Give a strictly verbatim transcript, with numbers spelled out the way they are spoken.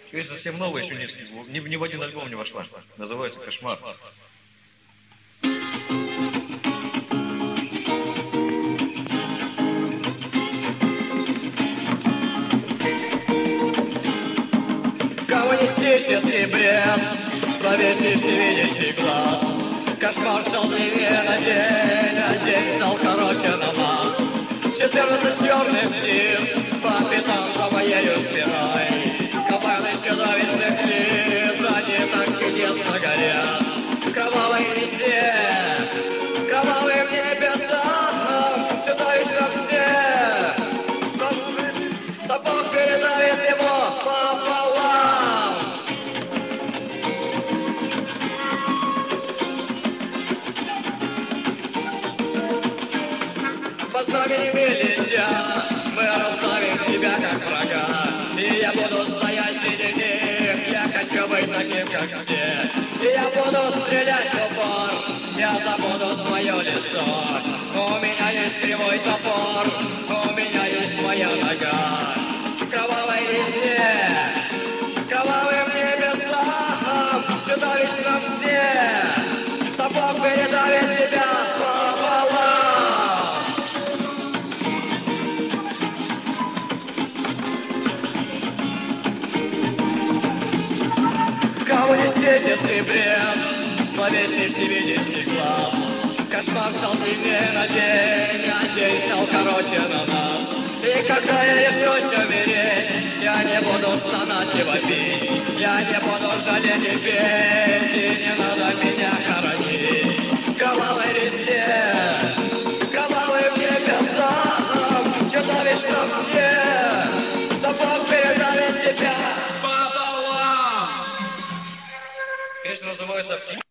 Вещь совсем новая, еще ни, ни, ни в один альбом не вошла. Называется «Кошмар». Коммунистический бред, зловещий всевидящий глаз. Кошмар стал длиннее на день, а день стал короче на нас. Четырнадцать черных птиц по пятам за моею спиной. Кабаны чудовищных птиц, они так чудесно горят. Кровавый везде, кровавый в небесах, чудовищном сне. Сапог передавит его пополам. Знамени велича, мы расставим тебя как врага. И я буду стоять среди них, я хочу быть таким, как все. И я буду стрелять в упор, я забуду свое лицо. У меня есть кривой топор, у меня есть моя нога. Кровавой везде, кровавым небесам, чудовищном сне. Сапог передавит тебя пополам. Коммунистический бред, зловещий всевидящий глаз. Кошмар стал длиннее на день, а день стал короче на нас. И когда я решусь умереть, я не буду стонать и вопить. Я не буду жалеть и петь, и не надо меня хоронить. Кровавой везде, кровавый в небесах, чудовищном сне. Сапог передавит тебя. Песня называется «Птица».